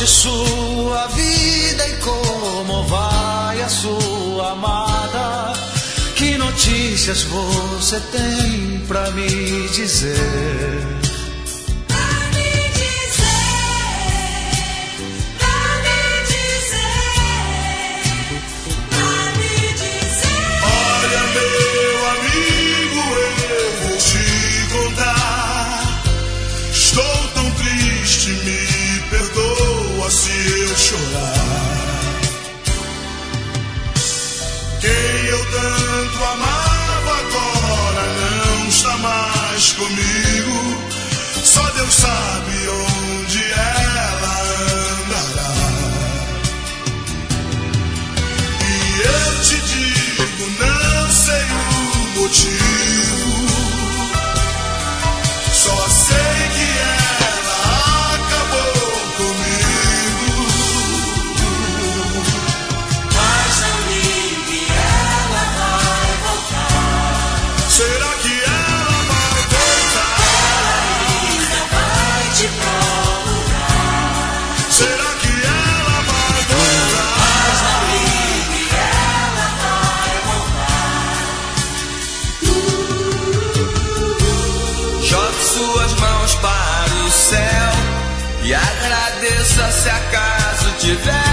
Conte sua vida e como vai a sua amada. Que notícias você tem pra me dizer? Olha, meu amigo, eu vou te contar. Estou tão triste, me perdoa se eu chorar. Quem eu tanto amava agora não está mais comigo. Só Deus sabe onde ela andará. E eu te digo, não sei o motivo. Só sei que ela acabou comigo. Mas não ligue, ela vai voltar. Será que ela vai voltar? Ela ainda vai te procurar. Será que ela vai voltar? Mas não ligue, ela vai voltar. Jogue suas mãos para o céu e agradeça se acaso tiver